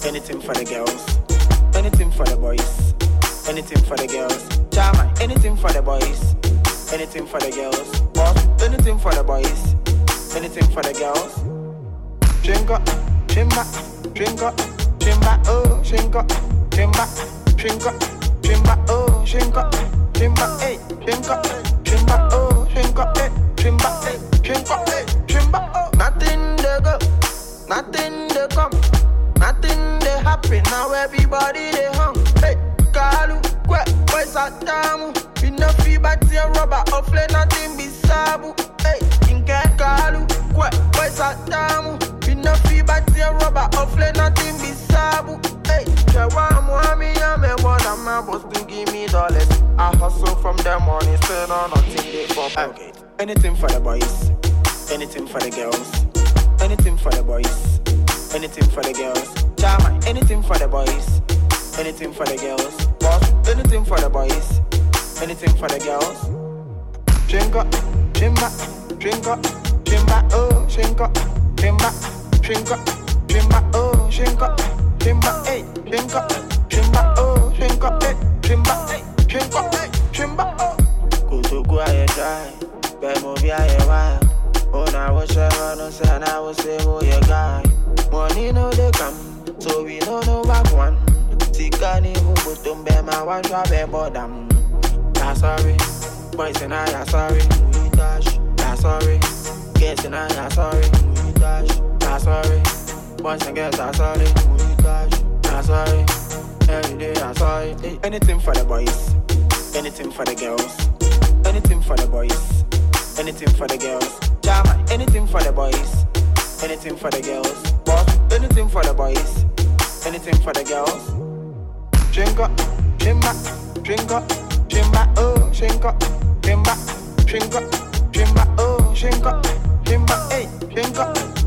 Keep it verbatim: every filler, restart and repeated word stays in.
anything for the girls, anything for the boys, anything for the girls. Chama, anything for the boys, anything for the girls. Boss, anything for the boys, anything for the girls. Drink up, drink up, drink up, drink up, oh, drink up, drink up, drink up, drink up, oh, drink up, drink up, hey, drink up, drink up, oh, drink up, hey, drink up, hey, drink up, hey, drink up, oh. Nothing they go, nothing they come, nothing they happen. Now everybody they hung. Hey, Kalu, kwe, boys at damu. We no fee but your rubber, offle nothing be sabu. Hey, inke Kalu, kwe, boys at damu. We no fee but your rubber, offle nothing be sabu. Hey, Jawa Muami, I'm a one, I'm a boss to give me dollars. I hustle from the morning, spend on nothing they for pocket. Anything for the boys, anything for the girls, anything for the boys, anything for the girls. Chama, anything for the boys, anything for the girls. Boss, anything for the boys, anything for the girls. Drink up, drink up, drink up, drink up, oh, drink up, drink up, drink up, drink up, oh, drink up, drink up, hey, drink up, drink up, oh, drink up, hey, drink up, hey, drink up, hey, drink up, oh. Go to go ahead, dry, but move your wild. Oh, now what's your run, say, and I will say, oh, you guy. Money no they come, so we don't know back one. Tikani who put them be my one drop a bottom. Yeah, sorry, boys and I are sorry. We dash, yeah, sorry. Girls and I are sorry. We dash, yeah, sorry. Boys and girls are sorry. We dash, yeah, sorry. Every day I'm sorry. Hey, anything for the boys, anything for the girls, anything for the boys, anything for the girls. Jama, anything for the boys, anything for the girls. Boss, anything for the boys, anything for the girls. Drink up, drink up, drink up, drink up, oh, drink up, drink up, drink up, drink up, oh, drink up, drink up, hey, drink up.